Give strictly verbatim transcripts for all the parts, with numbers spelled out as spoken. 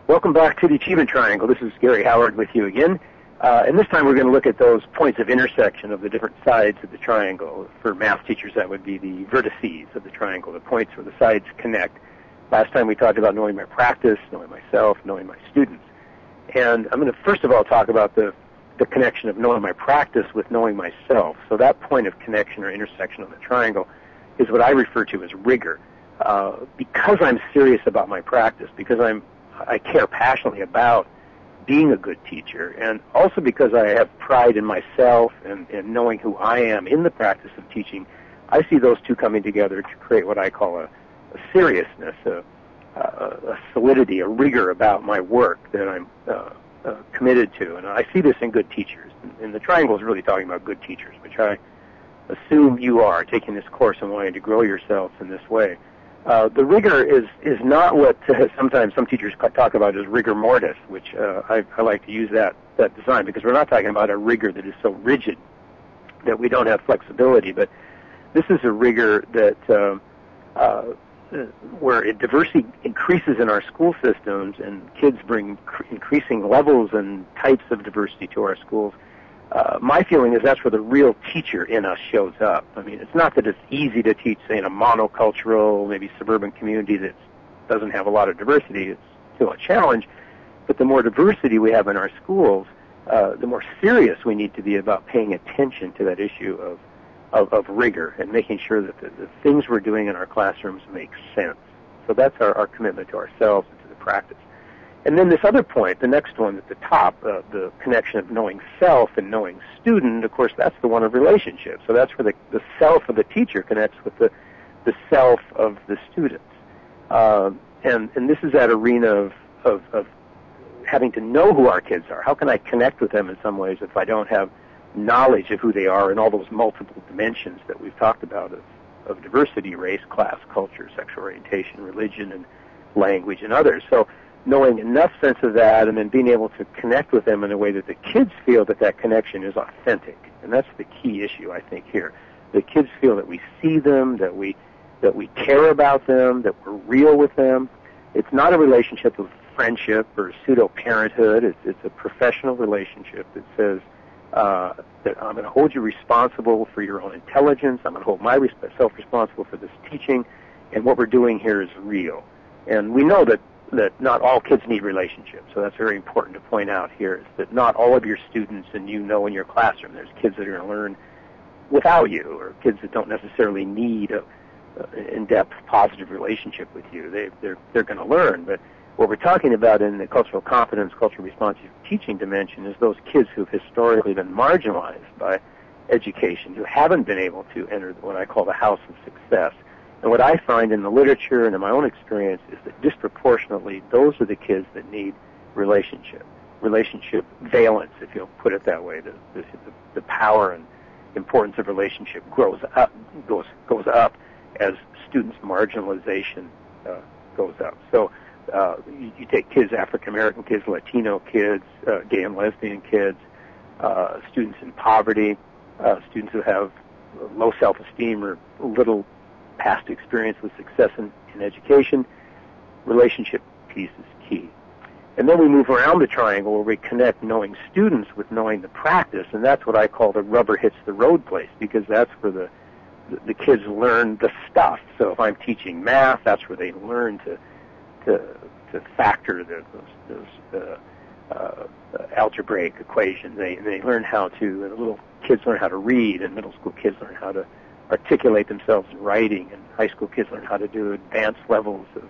Welcome back to the Achievement Triangle. This is Gary Howard with you again. Uh, and this time we're going to look at those points of intersection of the different sides of the triangle. For math teachers, that would be the vertices of the triangle, the points where the sides connect. Last time we talked about knowing my practice, knowing myself, knowing my students. And I'm going to first of all talk about the, the connection of knowing my practice with knowing myself. So that point of connection or intersection on the triangle is what I refer to as rigor. Uh, because I'm serious about my practice, because I'm I care passionately about being a good teacher, and also because I have pride in myself and, and knowing who I am in the practice of teaching, I see those two coming together to create what I call a, a seriousness, a, a, a solidity, a rigor about my work that I'm uh, uh, committed to. And I see this in good teachers. And, and the triangle is really talking about good teachers, which I assume you are, taking this course and wanting to grow yourself in this way. Uh, the rigor is, is not what uh, sometimes some teachers talk about as rigor mortis, which uh, I, I like to use that, that design, because we're not talking about a rigor that is so rigid that we don't have flexibility, but this is a rigor that uh, uh, where diversity increases in our school systems and kids bring cr- increasing levels and types of diversity to our schools. Uh, my feeling is that's where the real teacher in us shows up. I mean, it's not that it's easy to teach, say, in a monocultural, maybe suburban community that doesn't have a lot of diversity. It's still a challenge. But the more diversity we have in our schools, uh, the more serious we need to be about paying attention to that issue of, of, of rigor and making sure that the, the things we're doing in our classrooms make sense. So that's our, our commitment to ourselves and to the practice. And then this other point, the next one at the top, uh, the connection of knowing self and knowing student, of course, that's the one of relationship. So that's where the, the self of the teacher connects with the, the self of the students. Uh, and, and this is that arena of, of, of having to know who our kids are. How can I connect with them in some ways if I don't have knowledge of who they are in all those multiple dimensions that we've talked about of, of diversity, race, class, culture, sexual orientation, religion, and language, and others. So knowing enough sense of that and then being able to connect with them in a way that the kids feel that that connection is authentic. And that's the key issue, I think, here. The kids feel that we see them, that we that we care about them, that we're real with them. It's not a relationship of friendship or pseudo-parenthood. It's, it's a professional relationship that says uh, that I'm going to hold you responsible for your own intelligence. I'm going to hold myself responsible for this teaching. And what we're doing here is real. And we know that that not all kids need relationships. So that's very important to point out here, is that not all of your students, and you know in your classroom, there's kids that are going to learn without you, or kids that don't necessarily need a, a in-depth positive relationship with you. They, they're, they're going to learn. But what we're talking about in the cultural competence, cultural responsive teaching dimension is those kids who've historically been marginalized by education, who haven't been able to enter what I call the house of success. And what I find in the literature and in my own experience is that disproportionately those are the kids that need relationship, relationship valence, if you'll put it that way. The, the, the power and importance of relationship grows up, goes goes up as students' marginalization uh, goes up. So uh, you, you take kids, African American kids, Latino kids, uh, gay and lesbian kids, uh, students in poverty, uh, students who have low self-esteem or little past experience with success in, in education. Relationship piece is key. And then we move around the triangle where we connect knowing students with knowing the practice, and that's what I call the rubber hits the road place, because that's where the, the, the kids learn the stuff. So if I'm teaching math, that's where they learn to to, to factor the, those, those uh, uh, algebraic equations. They, they learn how to, and little kids learn how to read, and middle school kids learn how to articulate themselves in writing, and high school kids learn how to do advanced levels of,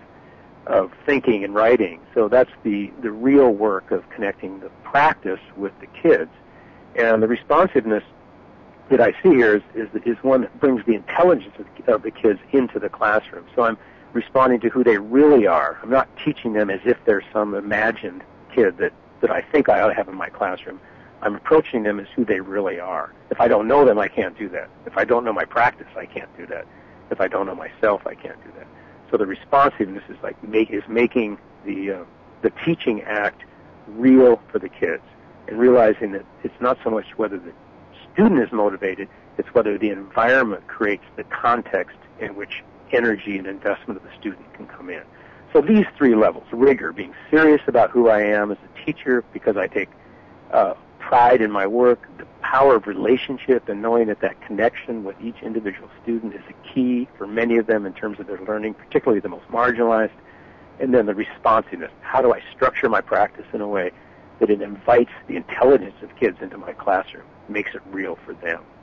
of thinking and writing. So that's the, the real work of connecting the practice with the kids. And the responsiveness that I see here is, is, is one that brings the intelligence of the, of the kids into the classroom. So I'm responding to who they really are. I'm not teaching them as if they're some imagined kid that, that I think I ought to have in my classroom. I'm approaching them as who they really are. If I don't know them, I can't do that. If I don't know my practice, I can't do that. If I don't know myself, I can't do that. So the responsiveness is like make, is making the uh, the teaching act real for the kids, and realizing that it's not so much whether the student is motivated, it's whether the environment creates the context in which energy and investment of the student can come in. So these three levels, rigor, being serious about who I am as a teacher because I take uh, pride in my work, the power of relationship and knowing that that connection with each individual student is a key for many of them in terms of their learning, particularly the most marginalized, and then the responsiveness. How do I structure my practice in a way that it invites the intelligence of kids into my classroom, makes it real for them?